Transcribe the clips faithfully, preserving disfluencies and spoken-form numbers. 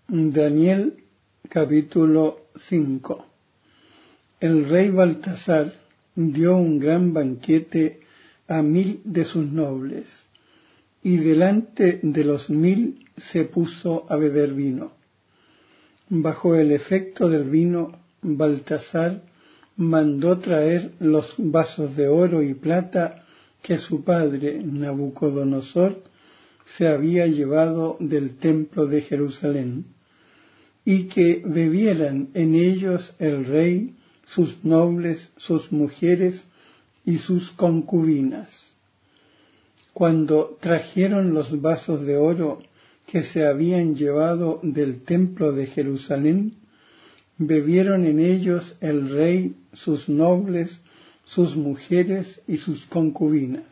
Daniel capítulo cinco. El rey Baltasar dio un gran banquete a mil de sus nobles, y delante de los mil se puso a beber vino. Bajo el efecto del vino, Baltasar mandó traer los vasos de oro y plata que su padre Nabucodonosor se había llevado del templo de Jerusalén, y que bebieran en ellos el rey, sus nobles, sus mujeres y sus concubinas. Cuando trajeron los vasos de oro que se habían llevado del templo de Jerusalén, bebieron en ellos el rey, sus nobles, sus mujeres y sus concubinas.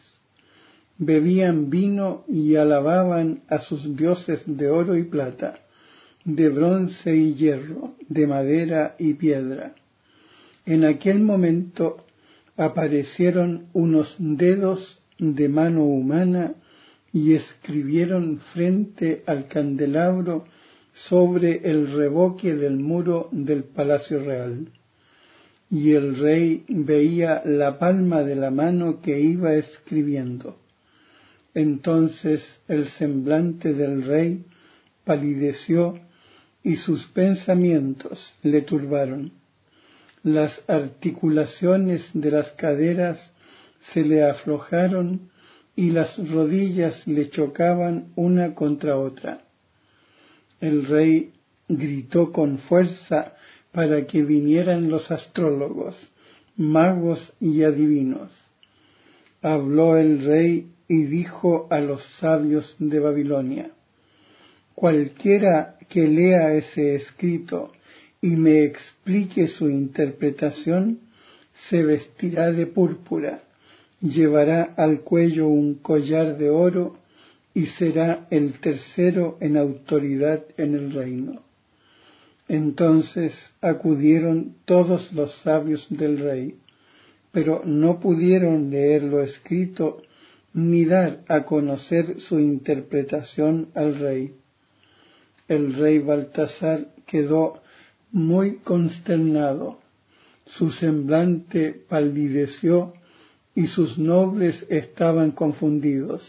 Bebían vino y alababan a sus dioses de oro y plata, de bronce y hierro, de madera y piedra. En aquel momento aparecieron unos dedos de mano humana y escribieron frente al candelabro sobre el revoque del muro del palacio real. Y el rey veía la palma de la mano que iba escribiendo. Entonces el semblante del rey palideció y sus pensamientos le turbaron. Las articulaciones de las caderas se le aflojaron y las rodillas le chocaban una contra otra. El rey gritó con fuerza para que vinieran los astrólogos, magos y adivinos. Habló el rey y dijo a los sabios de Babilonia: cualquiera que lea ese escrito y me explique su interpretación, se vestirá de púrpura, llevará al cuello un collar de oro y será el tercero en autoridad en el reino. Entonces acudieron todos los sabios del rey, pero no pudieron leer lo escrito ni dar a conocer su interpretación al rey. El rey Baltasar quedó muy consternado, su semblante palideció y sus nobles estaban confundidos.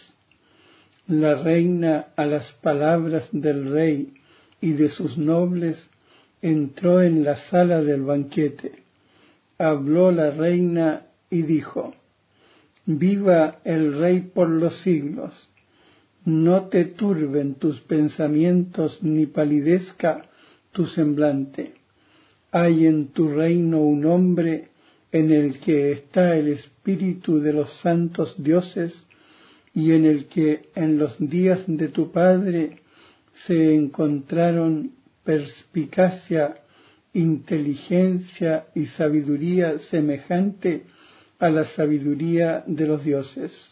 La reina, a las palabras del rey y de sus nobles, entró en la sala del banquete. Habló la reina y dijo: viva el rey por los siglos. No te turben tus pensamientos ni palidezca tu semblante. Hay en tu reino un hombre en el que está el espíritu de los santos dioses y en el que en los días de tu padre se encontraron perspicacia, inteligencia y sabiduría semejante a la sabiduría de los dioses.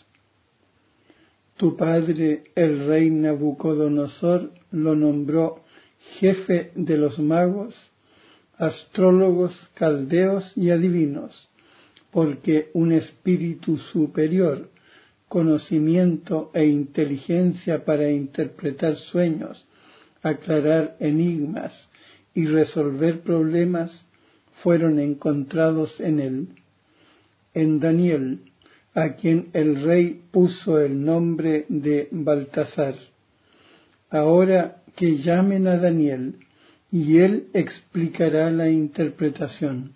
Tu padre, el rey Nabucodonosor, lo nombró jefe de los magos, astrólogos, caldeos y adivinos, porque un espíritu superior, conocimiento e inteligencia para interpretar sueños, aclarar enigmas y resolver problemas fueron encontrados en él. En Daniel, a quien el rey puso el nombre de Baltasar. Ahora que llamen a Daniel, y él explicará la interpretación.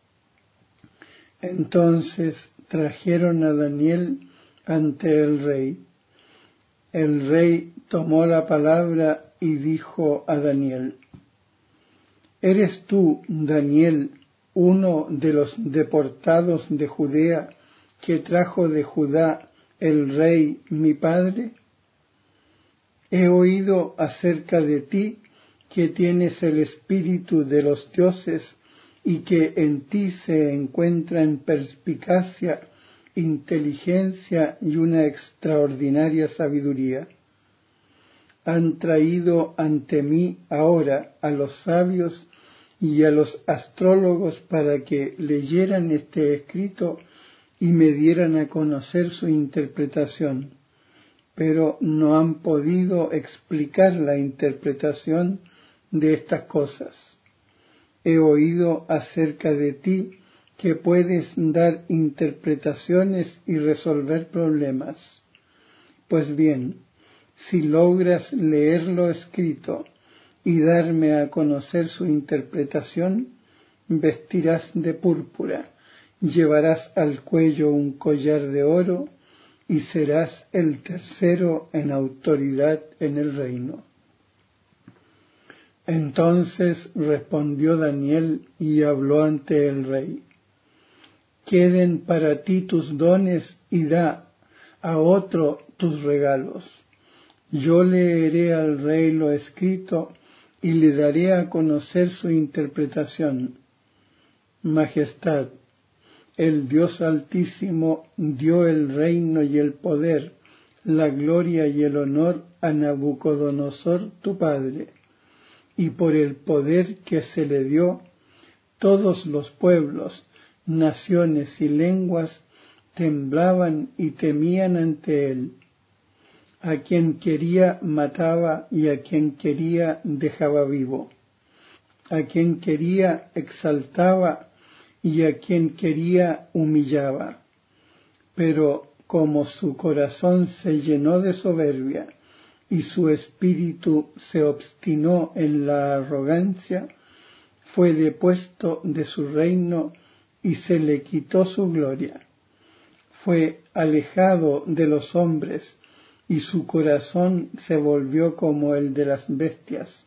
Entonces trajeron a Daniel ante el rey. El rey tomó la palabra y dijo a Daniel: ¿eres tú, Daniel, uno de los deportados de Judea que trajo de Judá el rey mi padre? He oído acerca de ti que tienes el espíritu de los dioses y que en ti se encuentran perspicacia, inteligencia y una extraordinaria sabiduría. Han traído ante mí ahora a los sabios y a los astrólogos para que leyeran este escrito y me dieran a conocer su interpretación, pero no han podido explicar la interpretación de estas cosas. He oído acerca de ti que puedes dar interpretaciones y resolver problemas. Pues bien, si logras leerlo escrito y darme a conocer su interpretación, vestirás de púrpura, llevarás al cuello un collar de oro y serás el tercero en autoridad en el reino. Entonces respondió Daniel y habló ante el rey. Queden para ti tus dones y da a otro tus regalos. Yo leeré al rey lo escrito y le daré a conocer su interpretación. Majestad, el Dios Altísimo dio el reino y el poder, la gloria y el honor a Nabucodonosor tu padre, y por el poder que se le dio, todos los pueblos, naciones y lenguas temblaban y temían ante él. A quien quería mataba y a quien quería dejaba vivo. A quien quería exaltaba y a quien quería humillaba. Pero como su corazón se llenó de soberbia y su espíritu se obstinó en la arrogancia, fue depuesto de su reino y se le quitó su gloria. Fue alejado de los hombres y su corazón se volvió como el de las bestias.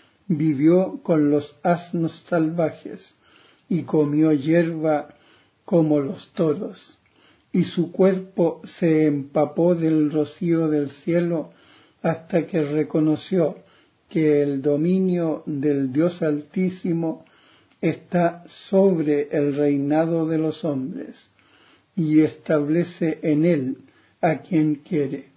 Vivió con los asnos salvajes y comió hierba como los toros, y su cuerpo se empapó del rocío del cielo hasta que reconoció que el dominio del Dios Altísimo está sobre el reinado de los hombres y establece en él a quien quiere.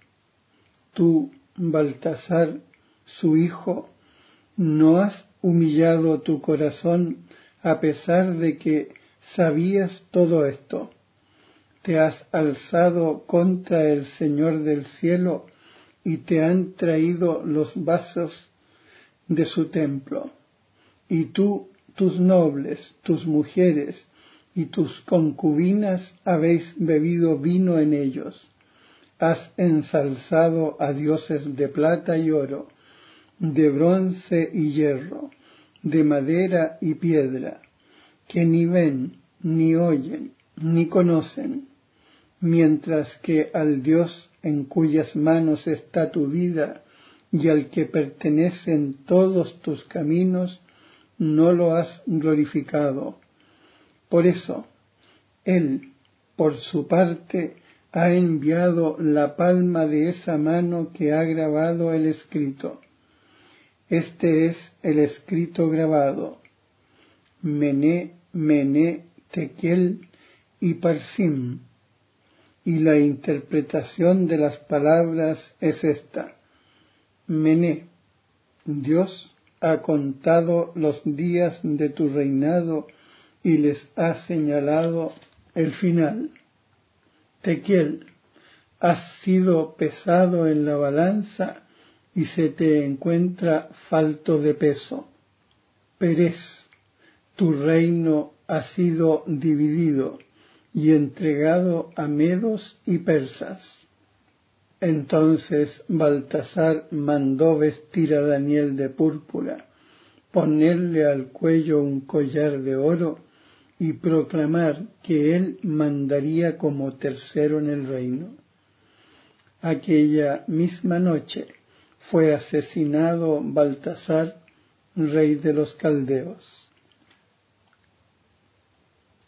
Tú, Baltasar, su hijo, ¿no has humillado tu corazón a pesar de que sabías todo esto? Te has alzado contra el Señor del cielo y te han traído los vasos de su templo. Y tú, tus nobles, tus mujeres y tus concubinas habéis bebido vino en ellos. Has ensalzado a dioses de plata y oro, de bronce y hierro, de madera y piedra, que ni ven, ni oyen, ni conocen, mientras que al Dios en cuyas manos está tu vida y al que pertenecen todos tus caminos, no lo has glorificado. Por eso, Él, por su parte, ha enviado la palma de esa mano que ha grabado el escrito. Este es el escrito grabado. Mené, Mené, Tekel y Parsim. Y la interpretación de las palabras es esta. Mené, Dios ha contado los días de tu reinado y les ha señalado el final. Tekel, has sido pesado en la balanza y se te encuentra falto de peso. Pérez, tu reino ha sido dividido y entregado a medos y persas. Entonces Baltasar mandó vestir a Daniel de púrpura, ponerle al cuello un collar de oro y proclamar que él mandaría como tercero en el reino. Aquella misma noche fue asesinado Baltasar, rey de los caldeos.